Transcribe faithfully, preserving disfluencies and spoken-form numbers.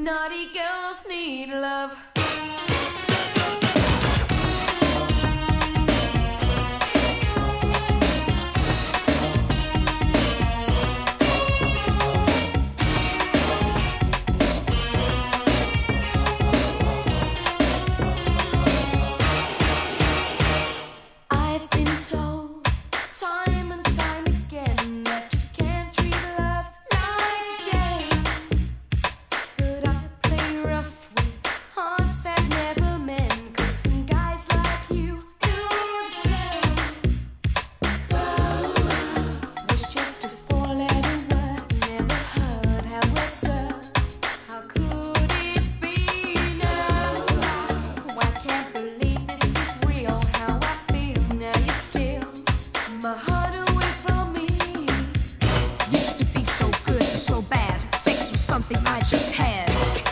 Naughty girls need love. I've been told time and time again that you can't treat love like a game. But I play rough with hearts that never mend, 'cause some guys like you do the same. Love was just a four-letter word, never heard how it's earned. How could it be now? I can't believe this is real, how I feel now you steal my heart away from me. Used to be so good, so bad. Sex was something I just had.